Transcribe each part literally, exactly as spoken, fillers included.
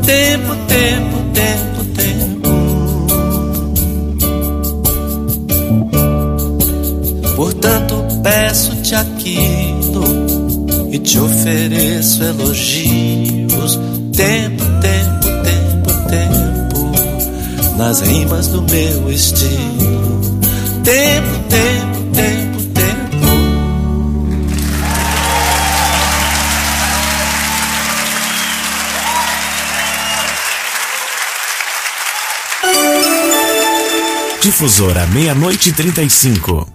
Tempo, tempo, tempo, tempo. Portanto, peço-te aquilo e te ofereço elogios. Tempo, tempo, tempo, tempo, nas rimas do meu estilo. Tempo, tempo, tempo, tempo. Difusora, meia-noite e trinta e cinco.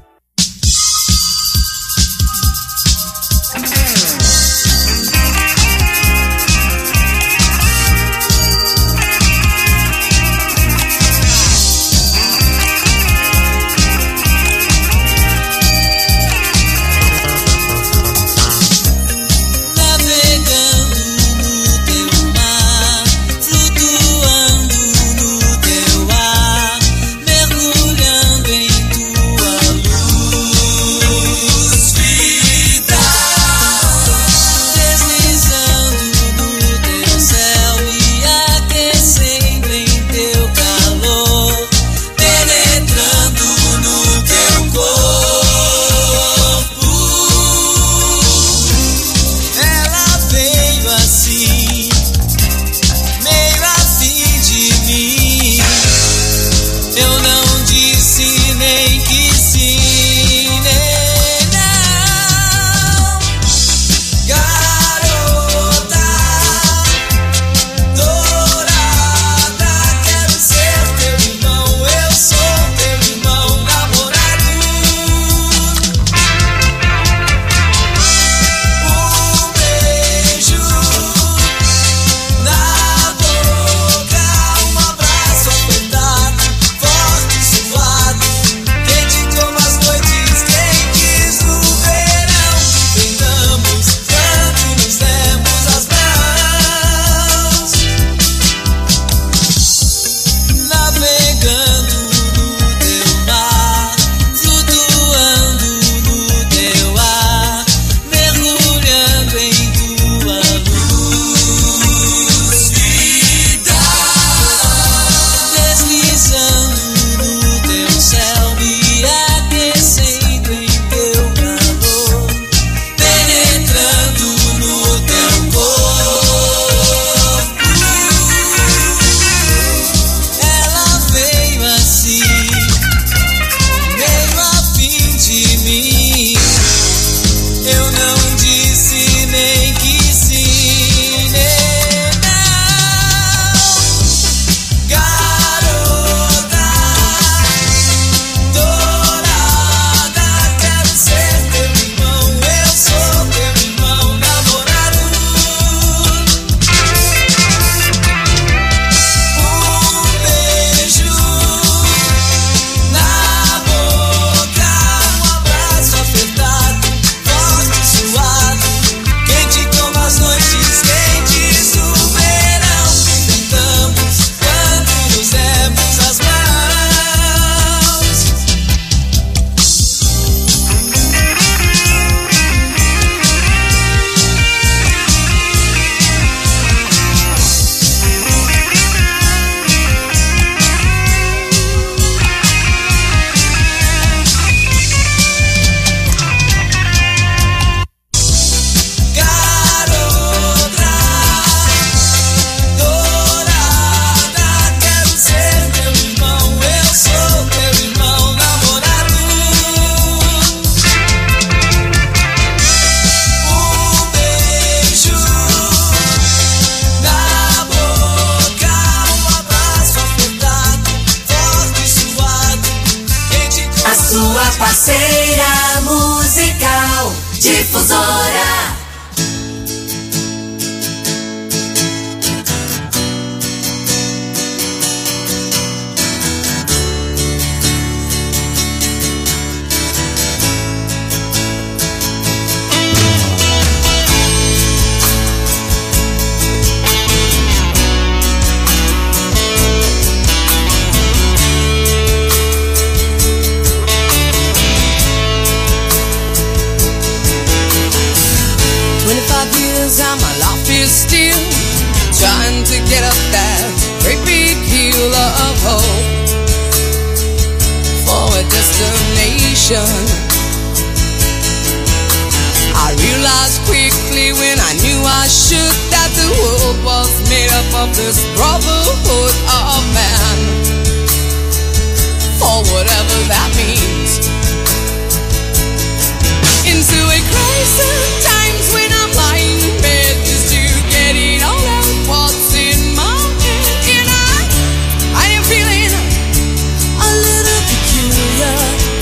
Parceira musical Difusora. trying to get up that great big hill of hope for a destination. I realized quickly when I knew I should that the world was made up of this brotherhood of man, for whatever that means. Into a crisis times when I'm lying in bed just to get it all out what's in my head. And I, I am feeling a little peculiar.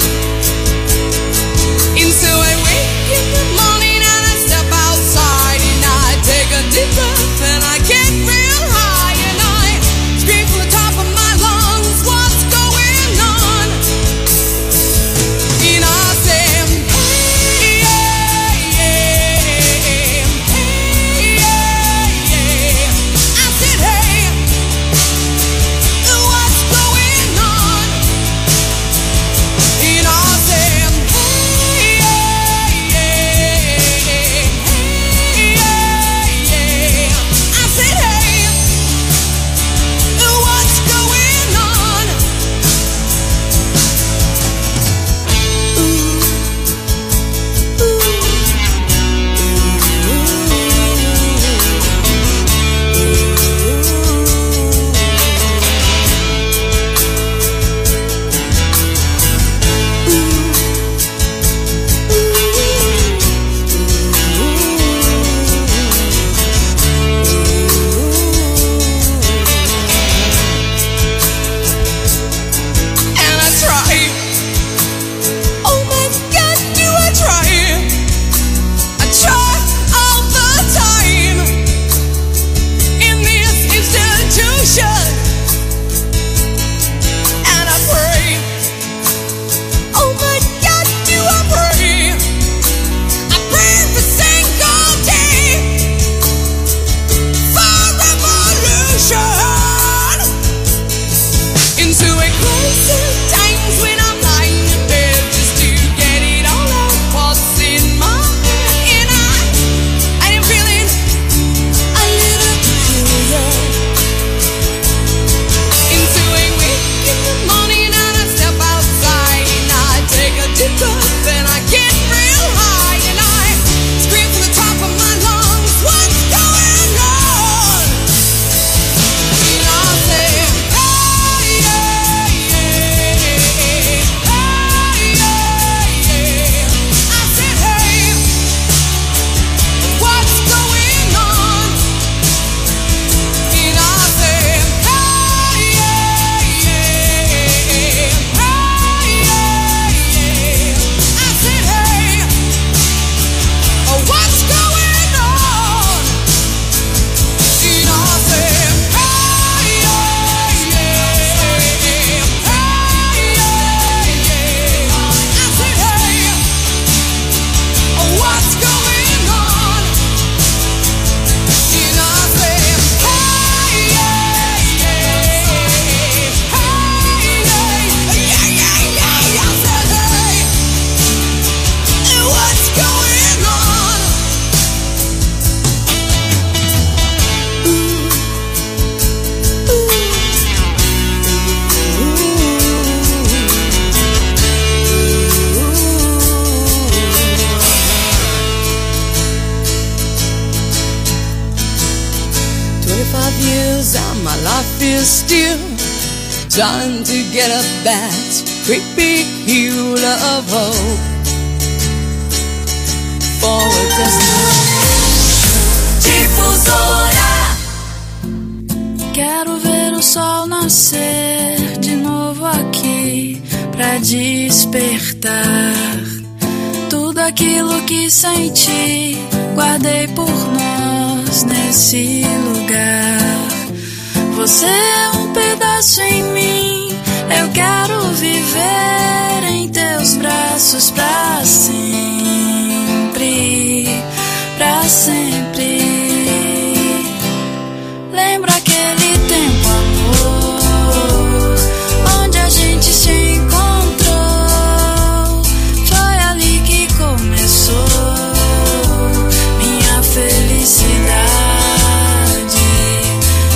And so I wake in the morning and I step outside and I take a deep breath and I get real high and I scream from the top of my lungs, what's going on? And I say, hey, yeah, yeah, hey, yeah, yeah. I said, hey, what's going on? And I said, hey, yeah, yeah, hey, yeah, yeah. I said, hey, what's going on? And I try. Oh my God, do I try? I try all the time in this institution. And I pray. Oh my God, do I pray? I pray every single day for revolution. Into a crisis times when I'm lying in bed just to get it all out what's in my head. And I, I am feeling a little peculiar. Into a wake in the morning and I step outside and I take a deep breath and I get real high and I scream from the top of my lungs, what's going on? And I say, hey, yeah, yeah, hey, yeah, yeah. I said, hey, what's going on? And I said, hey, yeah, yeah, hey, yeah, yeah. I said, hey, what's going on? And I said, hey, yeah, yeah, hey, yeah, yeah. I said, hey, what's going on? And I said, hey, yeah, yeah, hey, yeah, yeah, yeah. I said, hey, what's going on? Twenty-five years and my life is still trying to get up that great big hill of hope for a destination. Difusora. Quero ver o sol nascer de novo aqui pra despertar tudo aquilo que senti, guardei por nós nesse lugar. Você é um pedaço em mim, eu quero viver em teus braços pra sempre, pra sempre. Lembra aquele tempo, amor, onde a gente se encontrou? Foi ali que começou minha felicidade.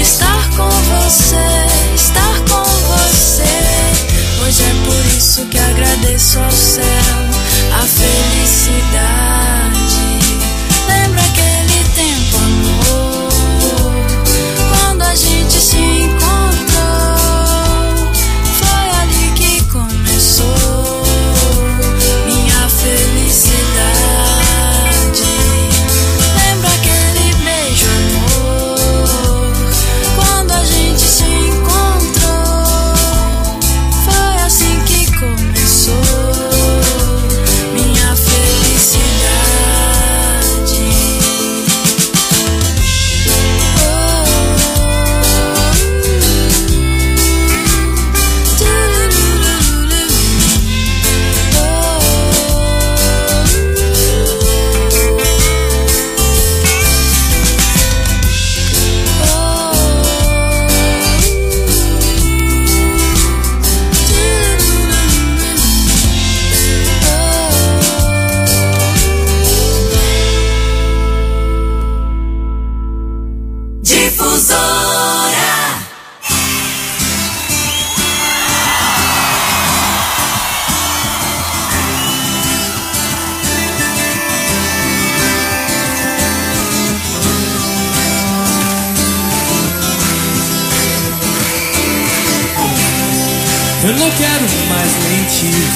estar com você, estar com você. Hoje é por isso que agradeço ao céu a felicidade. Lembra aquele tempo, amor, quando a gente se encontrou? Foi ali que começou minha felicidade. Lembra aquele beijo, amor, quando a gente se encontrou? Foi assim que começou minha felicidade. Difusora. Eu não quero mais mentir,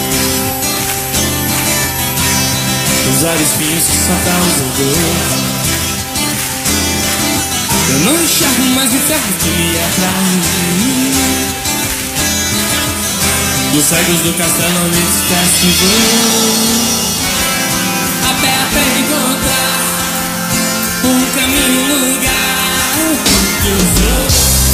usar espinhos que só causam dor. Eu não enxergo mais o inferno que me atrai. Dos cegos do castelo eu me esqueço, vou a pé até encontrar um caminho, um lugar que eu sou.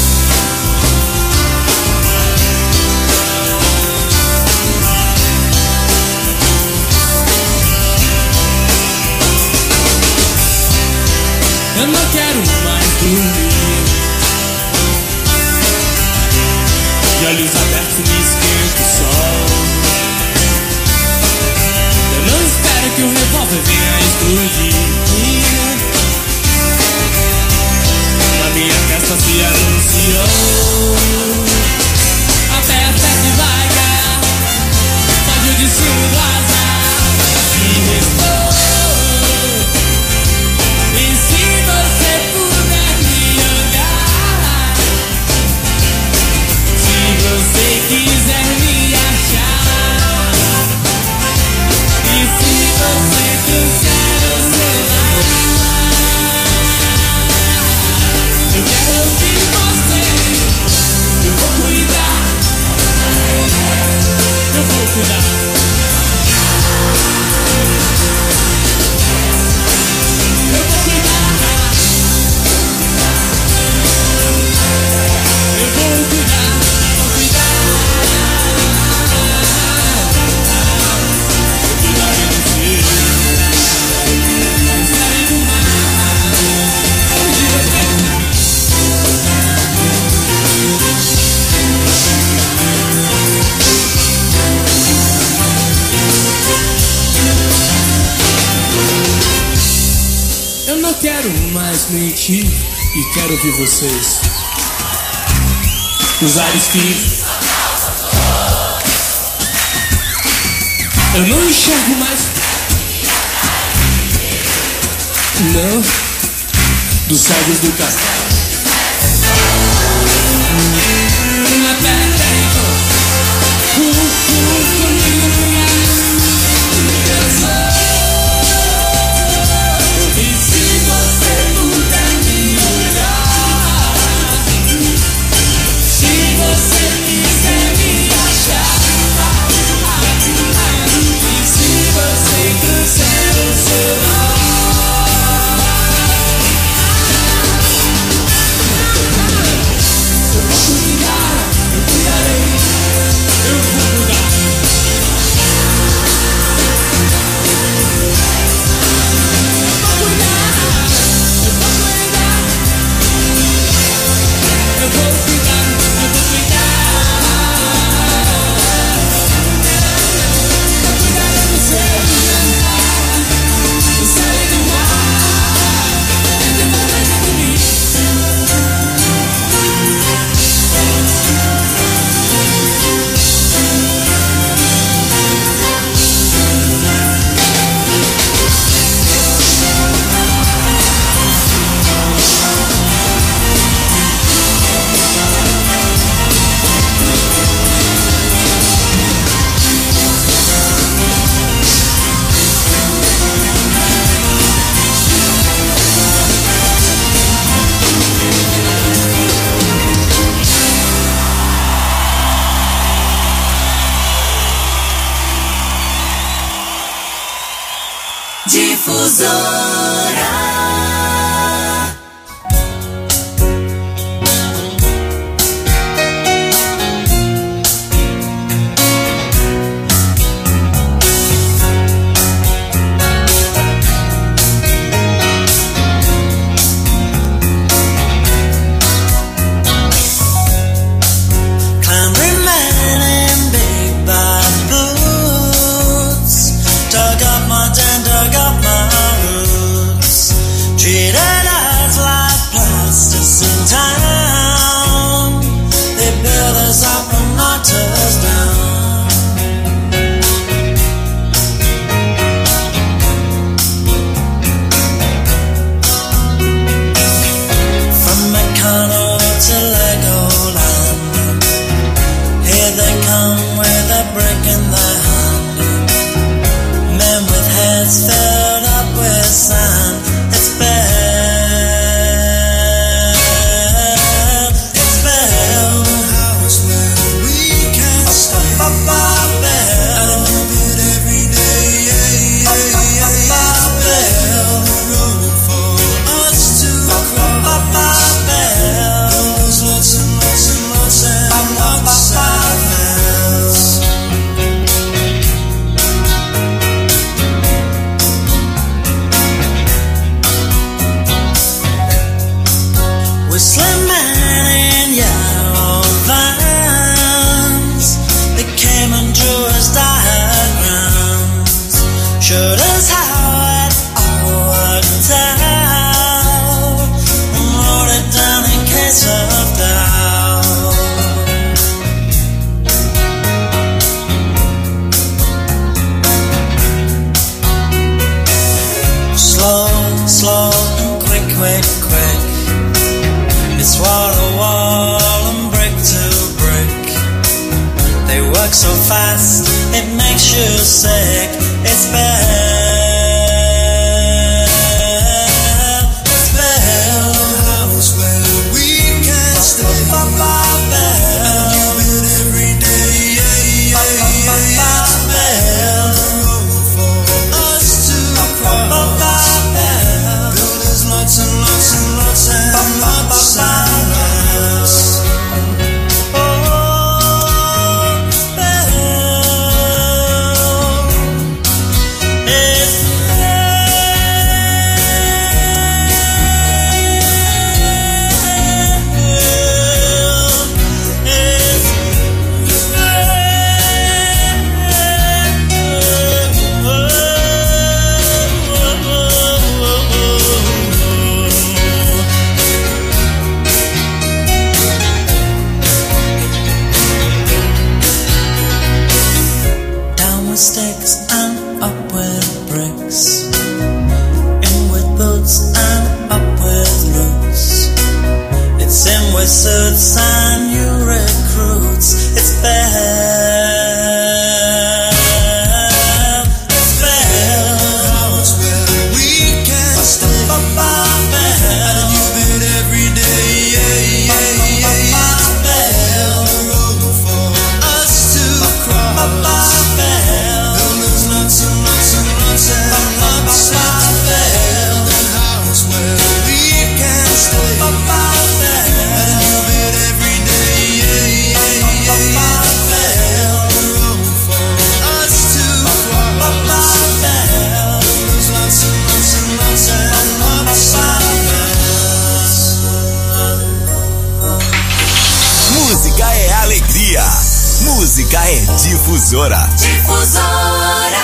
Eu não quero mais dormir, de olhos abertos me esquenta o sol. Eu não espero que o revólver venha explodir. Na minha festa se anunciou até até devagar, pode o destino do azar que restou. Se quiser me achar, e se você trouxer o celular, eu quero ouvir você. Eu vou cuidar, eu vou cuidar. Eu vou cuidar, eu vou cuidar. Eu não quero mais mentir e quero ouvir vocês. Usar espinhos. Eu não enxergo mais. Não. Dos cegos do castelo. Até tempo. Uh, uh, comigo. Eu sou. E se você puder me olhar, se você quiser me achar, e se você quiser o seu eu vou cuidar, eu cuidarei, eu vou cuidar. Difusora. Música é Difusora. Difusora.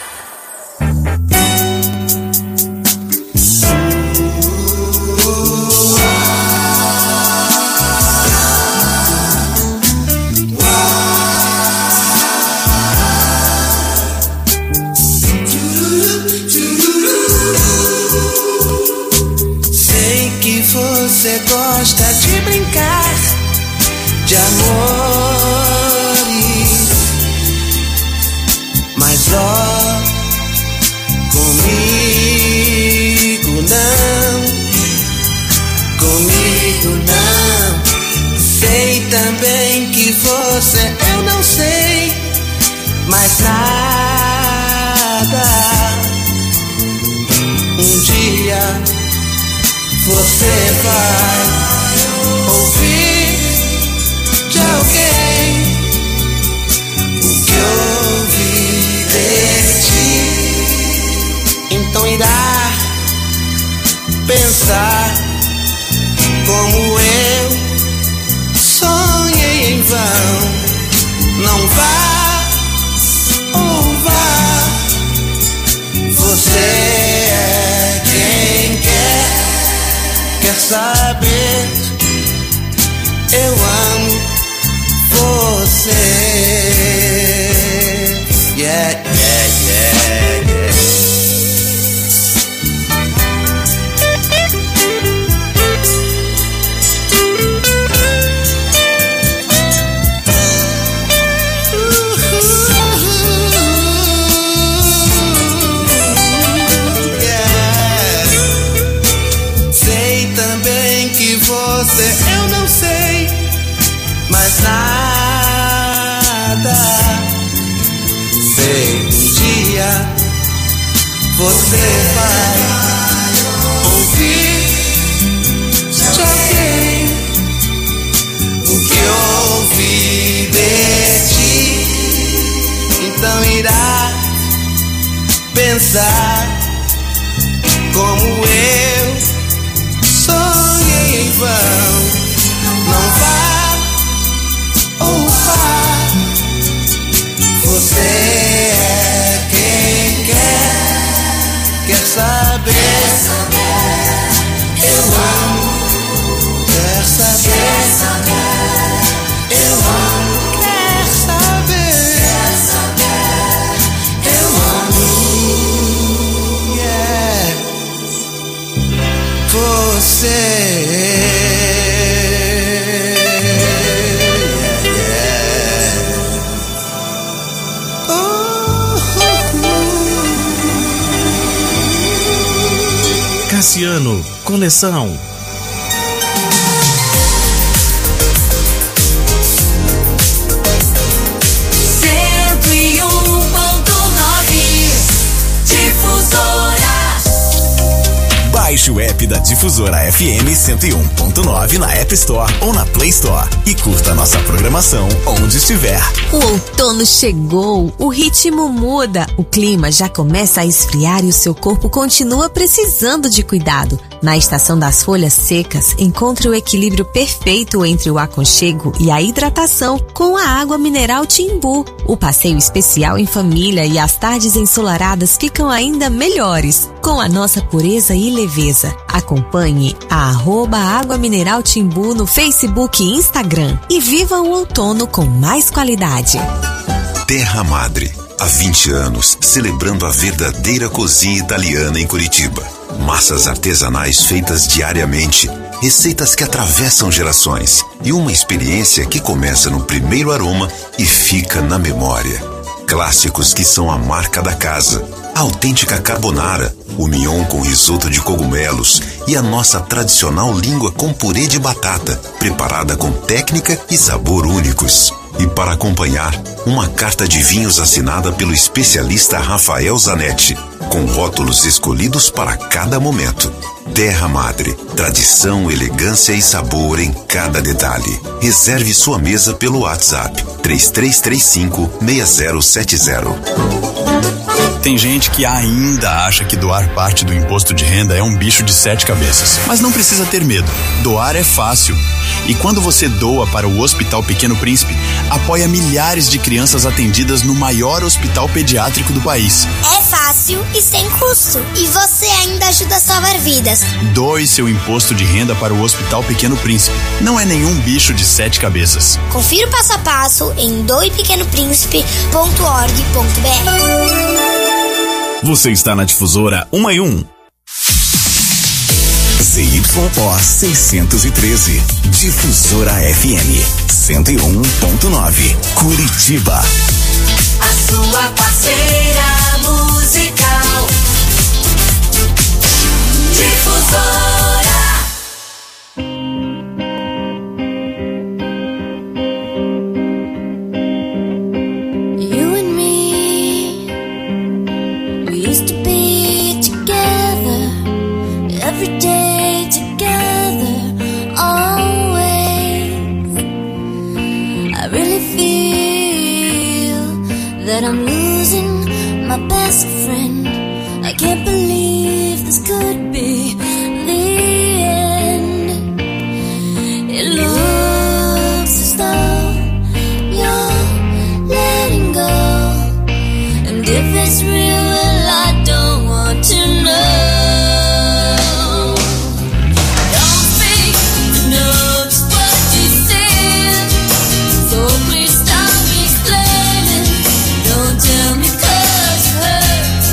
Sei que você gosta de brincar de amores, mas ó, comigo não, comigo não. Sei também que você, eu não sei mais nada. você vai ouvir de alguém o que ouvi de ti. Então irá pensar como eu sonhei em vão. Não vá ou vá, você é quem quer, quer saber. Eu amo você. Yeah, yeah, yeah, yeah. Você, eu não sei mais nada. Sei um dia você vai ouvir de alguém o que ouvi de ti. Então irá pensar como eu sonhei em vão. Não vá ou vá, você é quem quer, quer saber. Eu amo, quer saber. Eu amo, quer saber. Eu amo, yeah, você. Cassiano, coleção. cento e um ponto nove Difusora. Baixe o app da Difusora F M cento e um ponto nove na App Store ou na Play Store e curta nossa programação onde estiver. O outono chegou, o ritmo muda, o clima já começa a esfriar e o seu corpo continua precisando de cuidado. Na estação das folhas secas, encontre o equilíbrio perfeito entre o aconchego e a hidratação com a água mineral Timbu. O passeio especial em família e as tardes ensolaradas ficam ainda melhores com a nossa pureza e leveza. Acompanhe a arroba Água Mineral Timbu no Facebook e Instagram e viva o outono com mais qualidade. Terra Madre, há vinte anos, celebrando a verdadeira cozinha italiana em Curitiba. Massas artesanais feitas diariamente, receitas que atravessam gerações e uma experiência que começa no primeiro aroma e fica na memória. Clássicos que são a marca da casa, a autêntica carbonara, o mignon com risoto de cogumelos e a nossa tradicional língua com purê de batata, preparada com técnica e sabor únicos. E para acompanhar, uma carta de vinhos assinada pelo especialista Rafael Zanetti, com rótulos escolhidos para cada momento. Terra Madre, tradição, elegância e sabor em cada detalhe. Reserve sua mesa pelo WhatsApp três três três cinco, seis zero sete zero. Tem gente que ainda acha que doar parte do imposto de renda é um bicho de sete cabeças. Mas não precisa ter medo. Doar é fácil. E quando você doa para o Hospital Pequeno Príncipe, apoia milhares de crianças atendidas no maior hospital pediátrico do país. É fácil e sem custo. E você ainda ajuda a salvar vidas. Doe seu imposto de renda para o Hospital Pequeno Príncipe. Não é nenhum bicho de sete cabeças. Confira o passo a passo em doe pequeno príncipe ponto org ponto b r. Você está na Difusora um e um. Z Y O seiscentos e treze. Difusora F M cento e um ponto nove. Curitiba. A sua parceira musical. Difusora. You and me, we used to be together every day together. that I'm losing my best friend. I can't believe this could be the end. It looks as though you're letting go, and if it's real, well, I don't want to know. Don't speak, know just what you said, so please stop explaining. Don't tell me 'cause it hurts.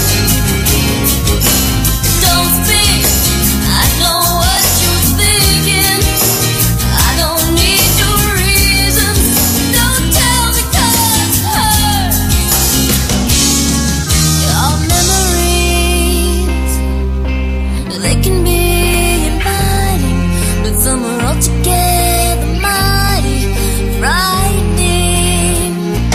Don't speak, I know what you're thinking. I don't need your reasons. Don't tell me 'cause it hurts. Your memories, they can be inviting, but some are altogether mighty frightening.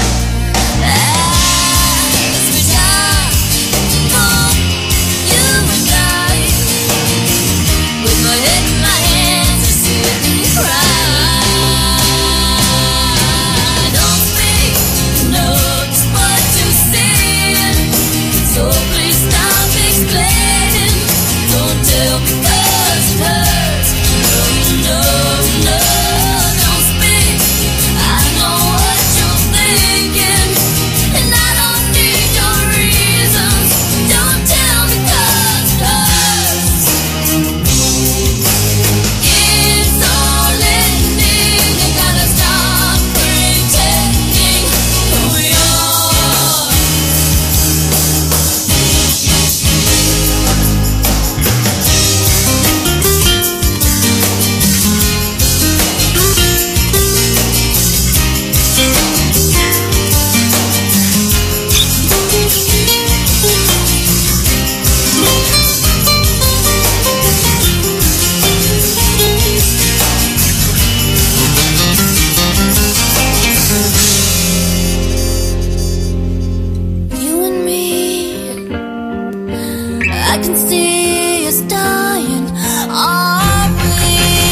As we die for you and I, with my head in my hands, I sit and cry. Don't speak, know just what you said, so please stop explaining. Don't tell me 'cause it hurts. No, no, no, don't speak. I know what you're thinking, and I don't need your reasons. Don't tell me 'cause it hurts. It's all ending. You gotta stop pretending who we are. You and me, I can see us dying, are we?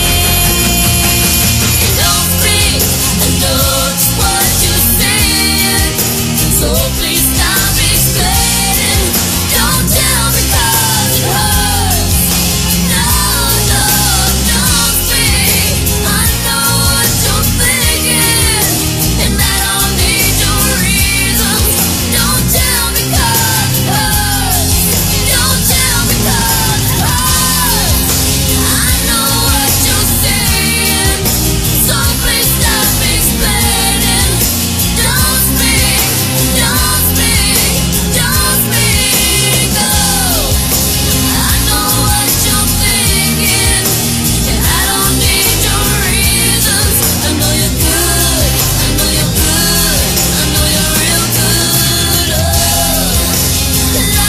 Don't speak, I know just what you said, so please stop explaining. Don't tell me 'cause it hurts. No, no, don't speak. I know what you're thinking, and I don't need your reasons. Don't tell me 'cause it hurts. Don't tell me 'cause it hurts. I know what you're saying, so please stop explaining. Don't speak, don't speak, don't speak. Oh, I know what you're thinking, and I don't need your reasons. I know you're good, I know you're good, I know you're real good. Oh, la la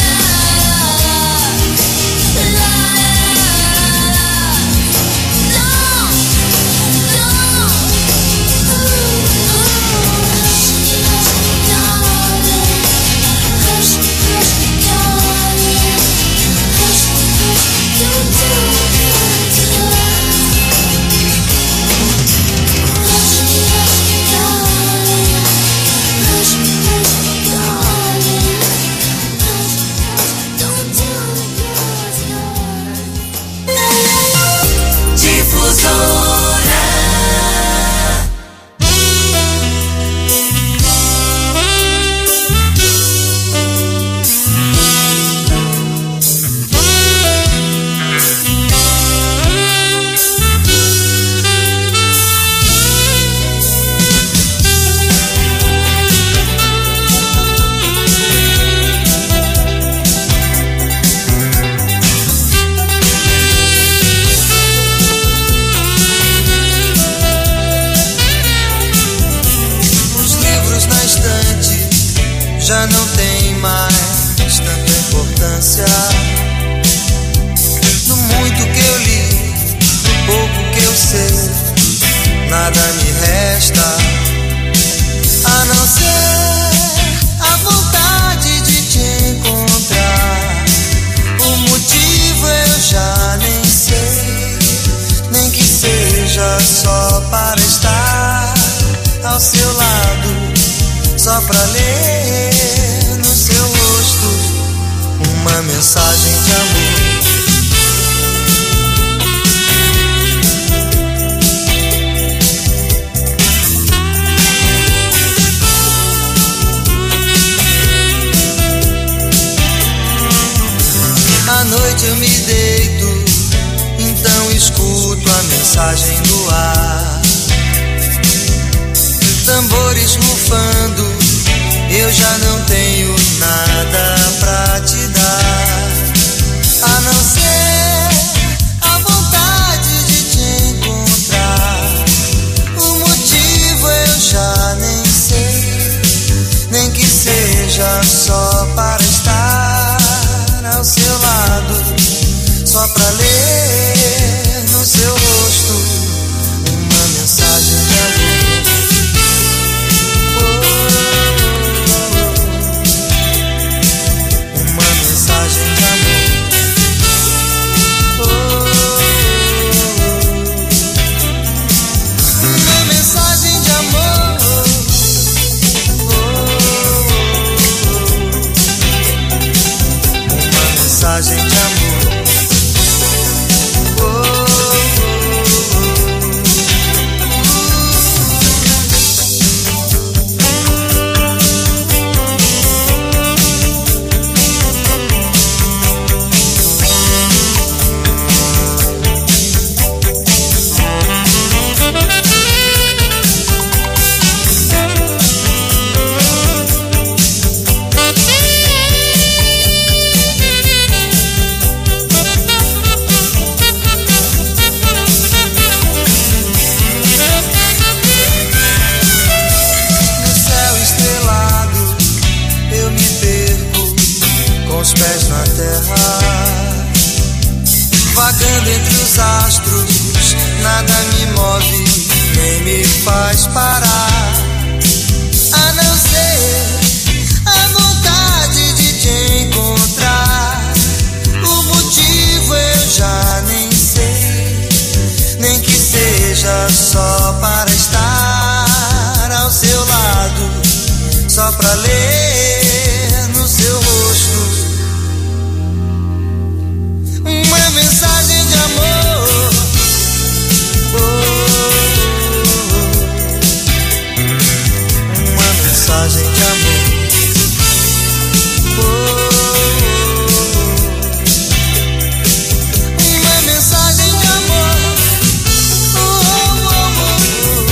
la. Don't, don't. Hush, hush, darling. Hush, hush, don't do it. Hush, hush, darling. Hush, hush, darling. Hush, hush, don't do it. Difusora. Os livros na estante já não têm mais tanta importância. Do muito que eu li, do pouco que eu sei, nada me resta a não ser a vontade de te encontrar. O motivo eu já nem sei, nem que seja só para estar ao seu lado, só pra ler no seu rosto uma mensagem de amor. À noite eu me deito, então escuto a mensagem no ar. Tambores rufando, eu já não tenho nada pra te dar, a não ser a vontade de te encontrar. O motivo eu já nem sei, nem que seja só para estar ao seu lado, só pra ler no seu rosto uma mensagem de amor. Mensagem de amor. Oh, os pés na terra, vagando entre os astros, nada me move, nem me faz parar, a não ser a vontade de te encontrar. O motivo eu já nem sei, nem que seja só para estar ao seu lado, só pra ler no seu rosto uma mensagem de amor. Oh, uma mensagem de amor. Oh, uma mensagem de amor. Oh, oh, oh, oh.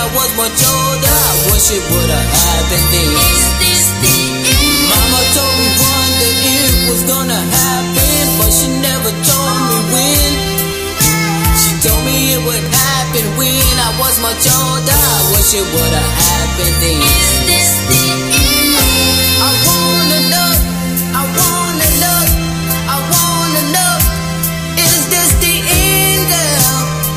I was much older, I wish it would've happened then. Is this the end? Mama told me one day it was gonna happen, but she never told me when. She told me it would happen when I was much older, I wish it would've happened then. Is this the end? I wanna know, I wanna know, I wanna know, is this the end, girl?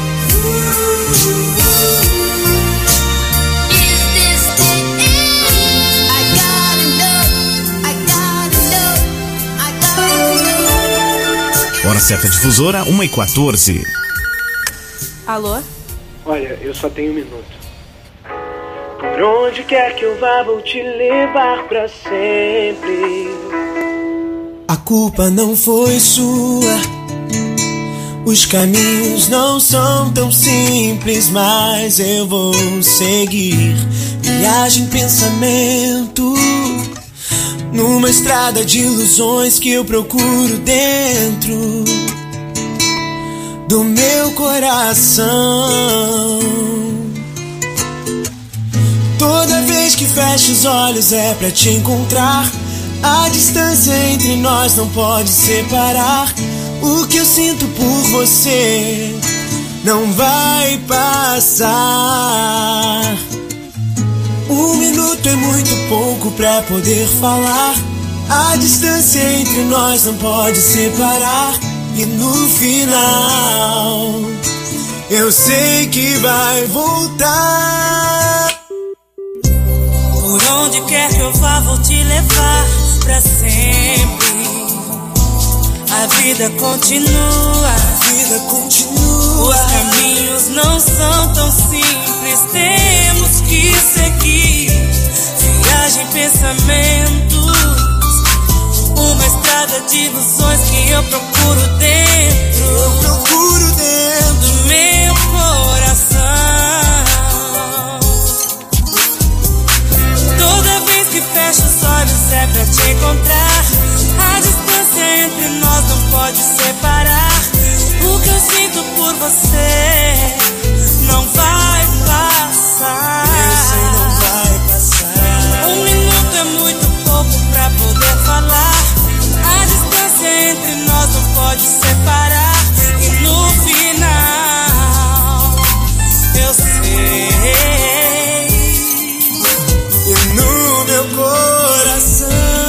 Is this the end? I gotta know, I gotta know, I gotta know. Hora certa difusora, uma e quatorze. Alô? Olha, eu só tenho um minuto. Por onde quer que eu vá, vou te levar pra sempre. A culpa não foi sua. Os caminhos não são tão simples, mas eu vou seguir. Viagem, pensamento, numa estrada de ilusões que eu procuro dentro do meu coração. Toda vez que fecho os olhos é pra te encontrar. A distância entre nós não pode separar. O que eu sinto por você não vai passar. Um minuto é muito pouco pra poder falar. A distância entre nós não pode separar. E no final eu sei que vai voltar. Por onde quer que eu vá, vou te levar pra sempre. A vida continua, a vida continua. Os caminhos não são tão simples, temos que seguir. Viagem, pensamentos, uma estrada de ilusões que eu procuro dentro. Eu procuro dentro do meu coração. Toda vez que fecho os olhos é pra te encontrar. A distância entre nós não pode separar. O que eu sinto por você não vai passar. Eu sei, não vai passar. Um minuto é muito pouco pra poder falar. A distância entre nós não pode separar. E no final eu sei. E no meu coração,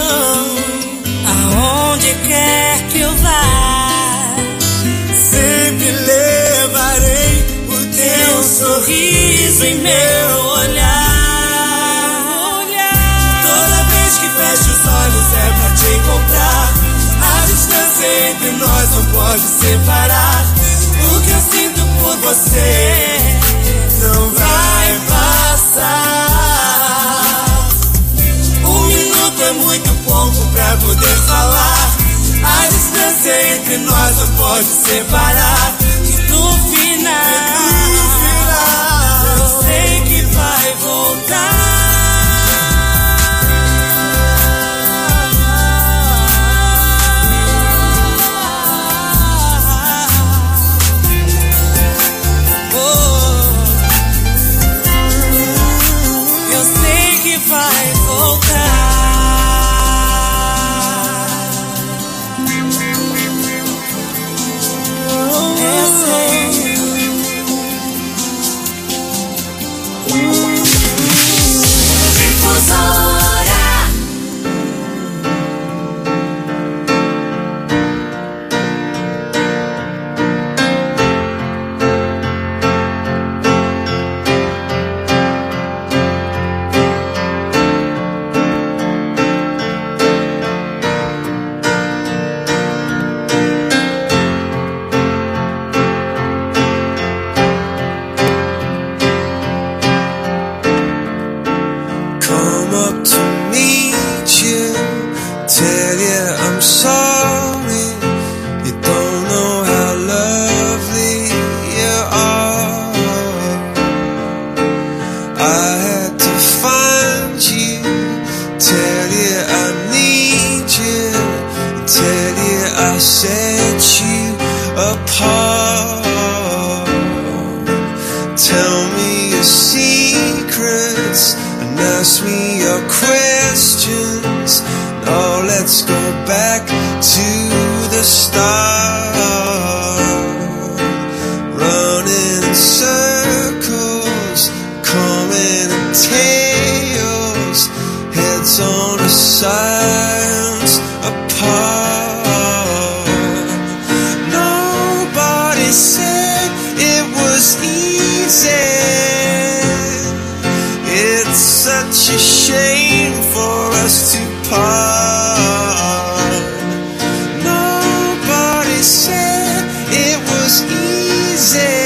aonde quer que eu vá, sempre levarei o teu sorriso em meu olhar. Toda vez que fecho os olhos é pra te encontrar. A distância entre nós não pode separar. O que eu sinto por você não vai passar. Um minuto é muito pouco pra poder falar. A distância entre nós não pode separar. E no final, no final eu sei que vai voltar. Vai voltar. apart. Tell me you see ask me your questions. No, let's go back to the start. Running in circles, coming in tails, heads on the sides apart. Nobody said it was easy. It's such a shame for us to part. Nobody said it was easy.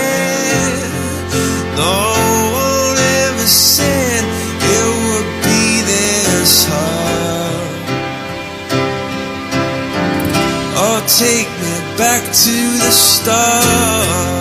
No one ever said it would be this hard. Oh, take me back to the start.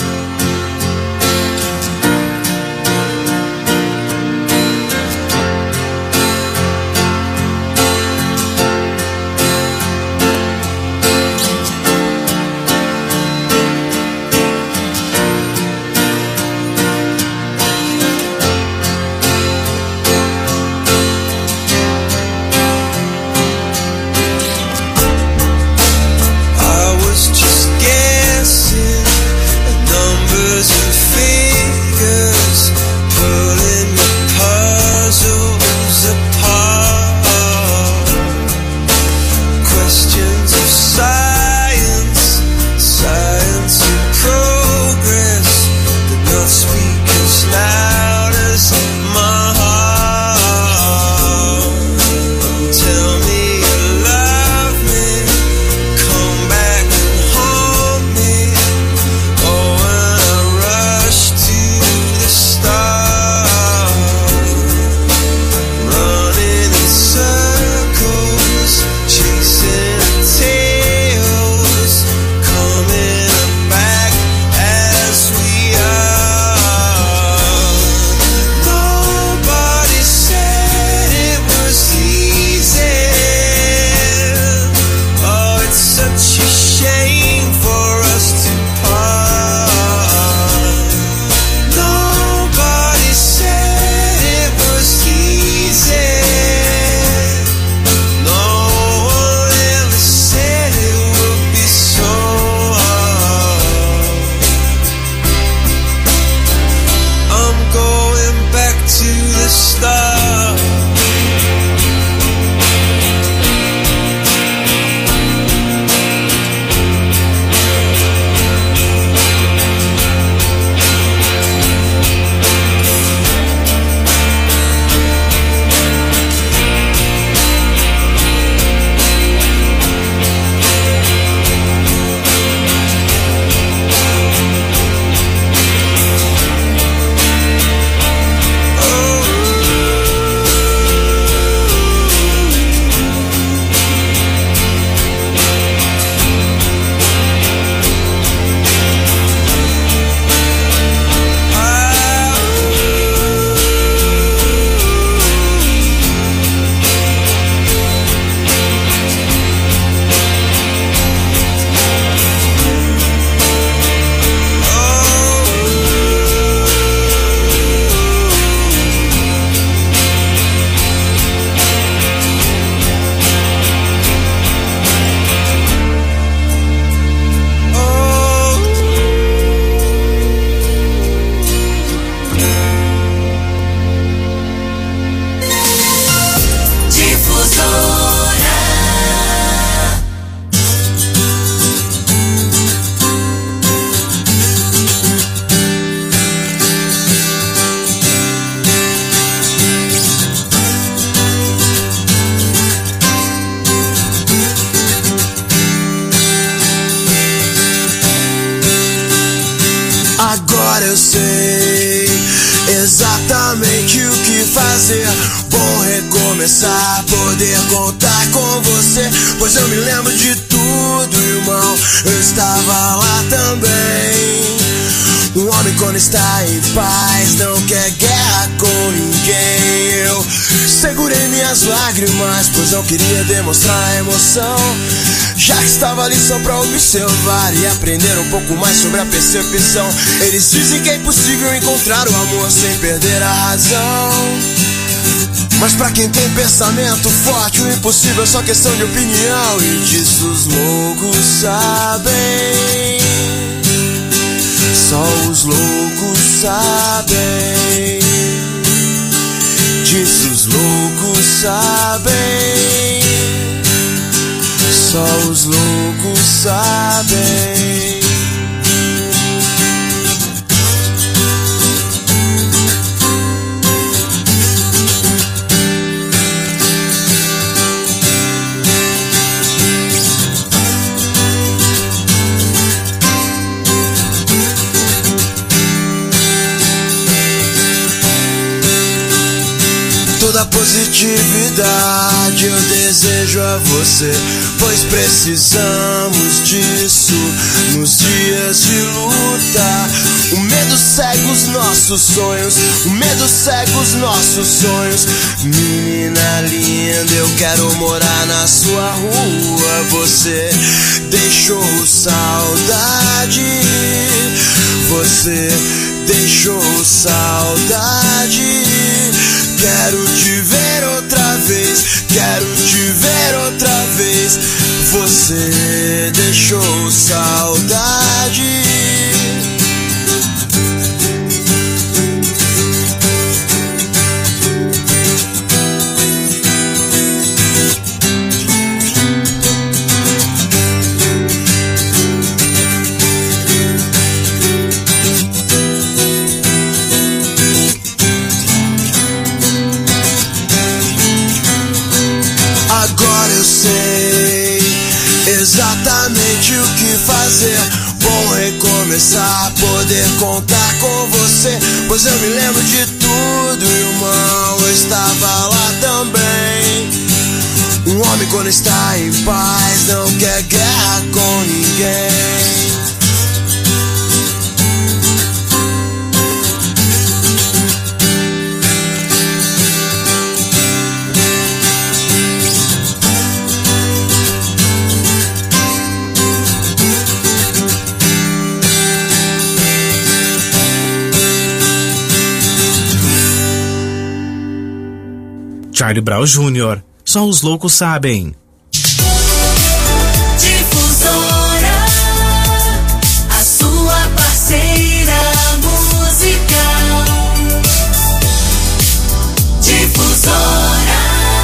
Agora eu sei exatamente o que fazer. Vou recomeçar, poder contar com você, pois eu me lembro de tudo, irmão. Eu estava lá também. Um homem quando está em paz não quer guerra com ninguém. Eu segurei minha minhas lágrimas, pois não queria demonstrar emoção. Já que estava ali só pra observar e aprender um pouco mais sobre a percepção. Eles dizem que é impossível encontrar o amor sem perder a razão. Mas pra quem tem pensamento forte, o impossível é só questão de opinião. E disso os loucos sabem, só os loucos sabem. Disso os loucos sabem, só os loucos sabem. Toda positividade eu desejo a você, pois precisamos disso nos dias de luta. O medo cega os nossos sonhos, o medo cega os nossos sonhos. Menina linda, eu quero morar na sua rua. Você deixou saudade, você deixou saudade. Quero te ver outra vez, quero te ver outra vez. Você deixou saudade. Exatamente o que fazer, bom recomeçar, poder contar com você. Pois eu me lembro de tudo, irmão, eu estava lá também. Um homem quando está em paz não quer guerra com ninguém. Charlie Brown Júnior, só os loucos sabem. Difusora, a sua parceira musical. Difusora.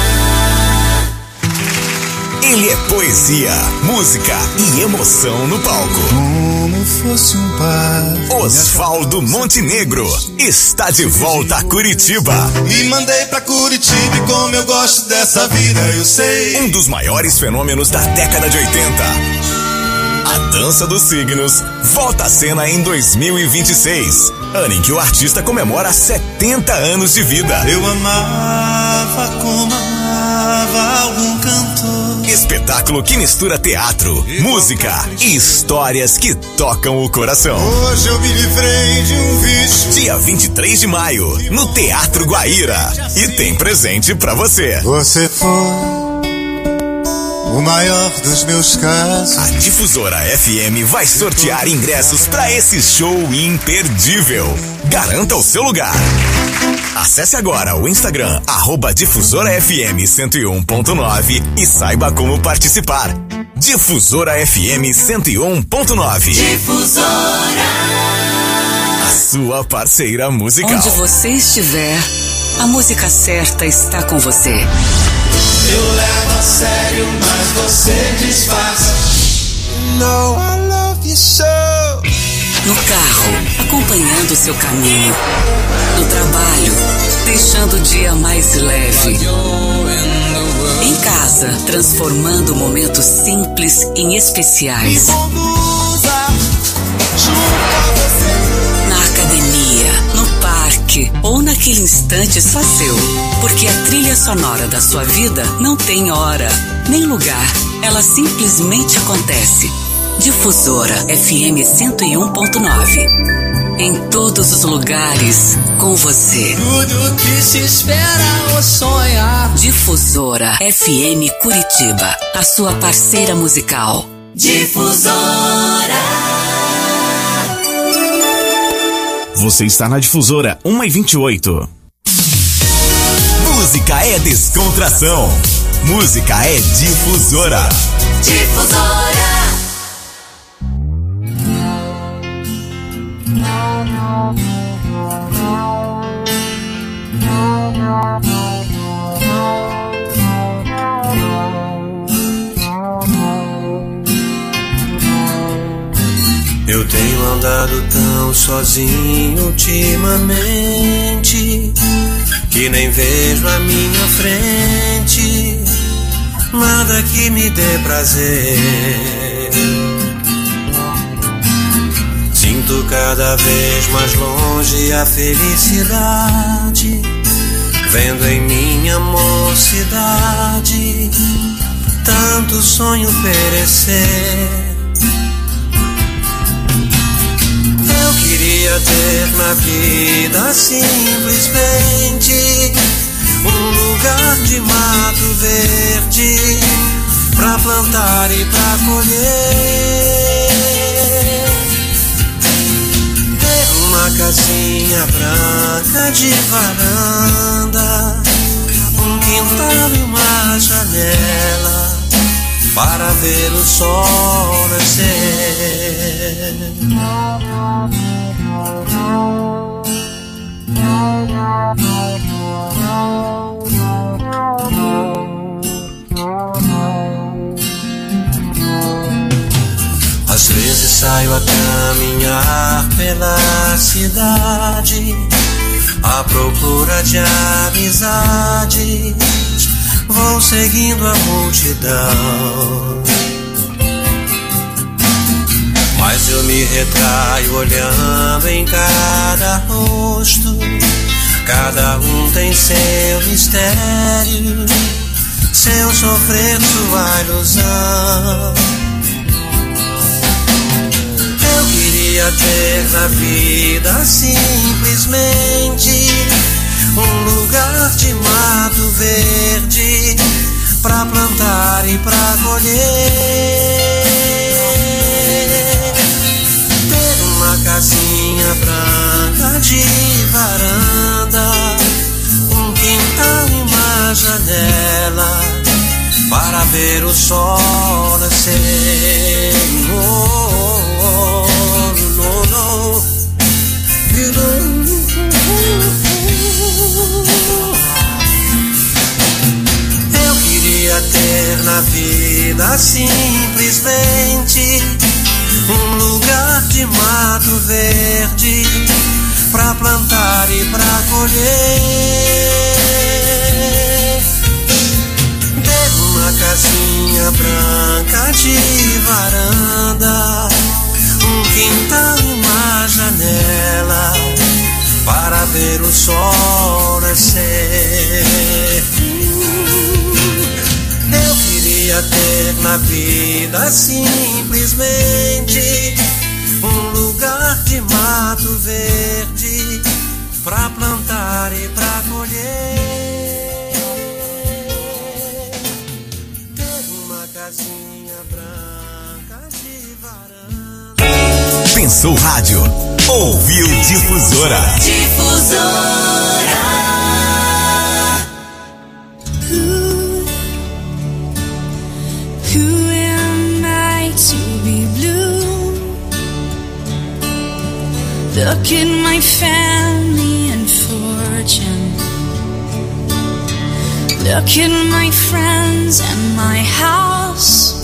Ele é poesia, música e emoção no palco. Como fosse um par. Osvaldo Montenegro está de volta a Curitiba. Me mandei pra Curitiba e como eu gosto dessa vida, eu sei. Um dos maiores fenômenos da década de oitenta. A Dança dos Signos volta à cena em dois mil e vinte e seis, ano em que o artista comemora setenta anos de vida. Eu amava como amava algum cantor. Espetáculo que mistura teatro, música e histórias que tocam o coração. Hoje eu me livrei de um vício. Dia vinte e três de maio, no Teatro Guaíra. E tem presente pra você. Você foi o maior dos meus casos. A Difusora F M vai sortear ingressos pra esse show imperdível. Garanta o seu lugar. Acesse agora o Instagram, arroba Difusora F M cento e um ponto nove e saiba como participar. Difusora F M cento e um ponto nove. Difusora. A sua parceira musical. Onde você estiver, a música certa está com você. Eu levo a sério, mas você disfarça. No, I love you so. No carro, acompanhando seu caminho. No trabalho, deixando o dia mais leve. Em casa, transformando momentos simples em especiais. Na academia, no parque ou naquele instante só seu. Porque a trilha sonora da sua vida não tem hora, nem lugar. Ela simplesmente acontece. Difusora F M cento e um ponto nove. Em todos os lugares, com você. Tudo que se espera ou sonha. Difusora F M Curitiba, a sua parceira musical. Difusora. Você está na Difusora uma e vinte e oito. Música é descontração. Música é Difusora. Difusora. Eu tenho andado tão sozinho ultimamente que nem vejo à minha frente nada que me dê prazer. Sinto cada vez mais longe a felicidade, vendo em minha mocidade tanto sonho perecer. Eu queria ter na vida simplesmente um lugar de mato verde pra plantar e pra colher, ter uma casinha branca de varanda, um quintal e uma janela para ver o sol nascer. Às vezes saio a caminhar pela cidade à procura de amizades, vou seguindo a multidão, mas eu me retraio olhando em cada rosto. Cada um tem seu mistério, seu sofrer, sua ilusão. Eu queria ter na vida simplesmente um lugar de mato verde pra plantar e pra colher, ter uma casinha branca de varanda, um quintal e uma janela para ver o sol nascer. Oh, oh, oh, no, no. You know. Eu queria ter na vida simplesmente um lugar de mato verde pra plantar e pra colher, ter uma casinha branca de varanda, um quintal e uma janela para ver o sol nascer. Eu queria ter na vida simplesmente um lugar de mato verde pra plantar e pra colher, ter uma casinha branca de varanda. Pensou rádio, ouviu Difusora. Difusora. Who am I to be blue? Look at my family and fortune. Look at my friends and my house.